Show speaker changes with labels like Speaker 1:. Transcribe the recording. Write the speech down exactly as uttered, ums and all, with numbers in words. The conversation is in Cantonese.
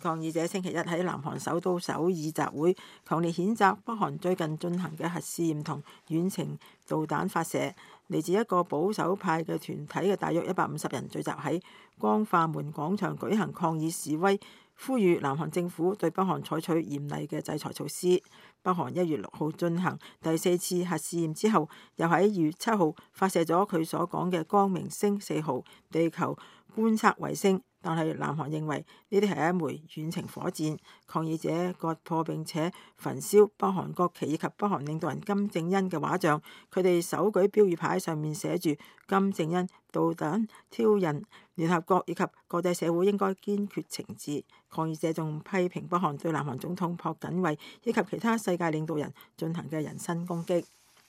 Speaker 1: 抗議者星期一喺南韓首都首爾集會，強烈譴責北韓最近進行嘅核試驗同遠程導彈發射。嚟自一個保守派嘅團體嘅大約一百五十人聚集喺光化門廣場舉行抗議示威，呼籲南韓政府對北韓採取嚴厲嘅制裁措施。北韓一月六號進行第四次核試驗之後，又喺二月七號發射咗佢所講嘅光明星四號地球觀測衛星。但係南韓認為呢啲係一枚遠程火箭。抗議者割破並且焚燒北韓國旗以及北韓領導人金正恩嘅畫像，佢哋手舉標語牌，上面寫住金正恩導彈挑釁，聯合國以及國際社會應該堅決懲治。抗議者仲批評北韓對南韓總統朴槿惠以及其他世界領導人進行嘅人身攻擊。